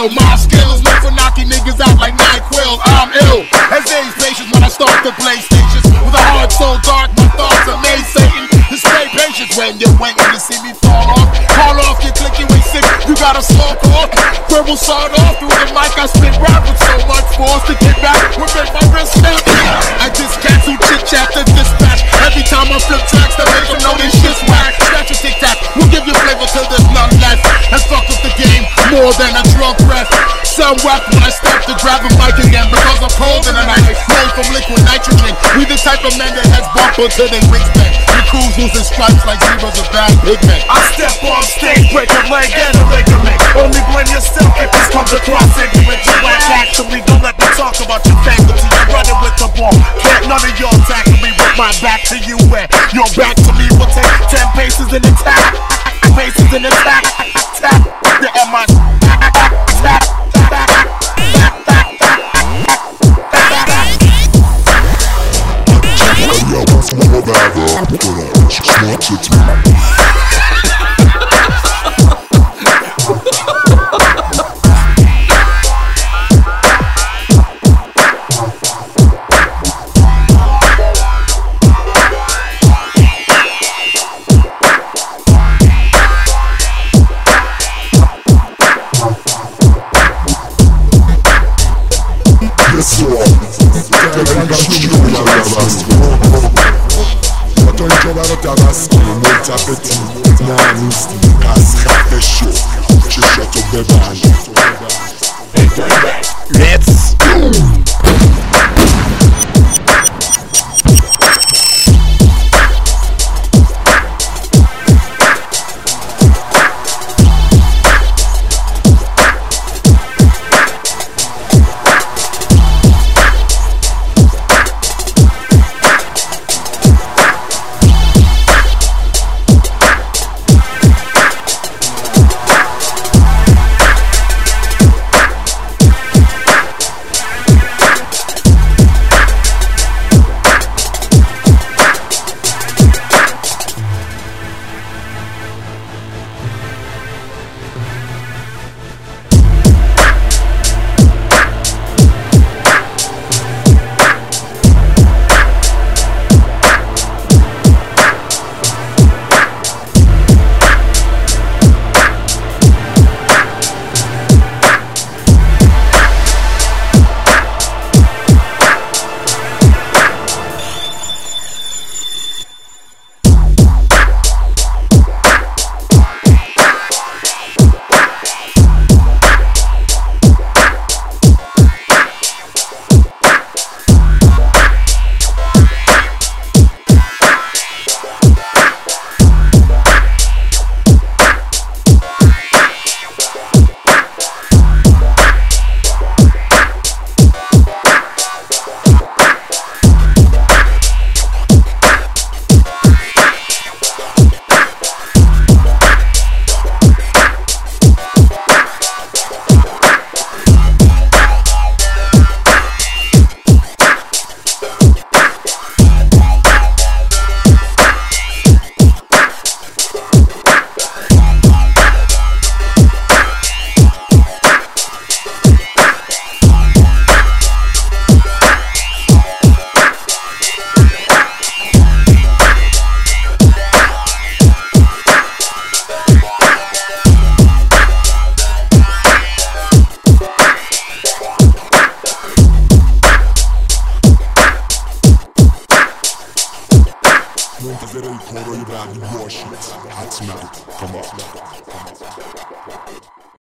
ill. My skills known for knocking niggas out like NyQuil. I'm ill as age patience when I start to play stations. With a heart so dark, my thoughts are made Satan. Display patience when you're waiting to see me fall off. Call off, you're clicking way sick, you gotta smoke off. Verbal sawed off through the mic, I spit rap with so much force to get back. Will make my wrist snap. I just cancel chit-chat to dispatch. Every time I flip tracks to make them know this shit's whack. Snatch a tic-tac, we'll give you flavor till there's none left. And fuck up the game more than a drunk breath. Some whack when I step to grab a mic again because I'm cold in the night. Made from liquid nitrogen. We the type of men that has bumper to their wingspan. The crews losing stripes like zebras or bad pigment. I step on stage, break a leg and a ligament. Only blame yourself if this comes across ignorant. You act actually, don't let me talk about your faculty. I'm running with the ball. Can't none of y'all tackle me with my back to you and your back to me will take 10 paces in attack. Paces in attack. Tap the MI. Tap. Let's go! Zero koruyu ben bu shit. Come on.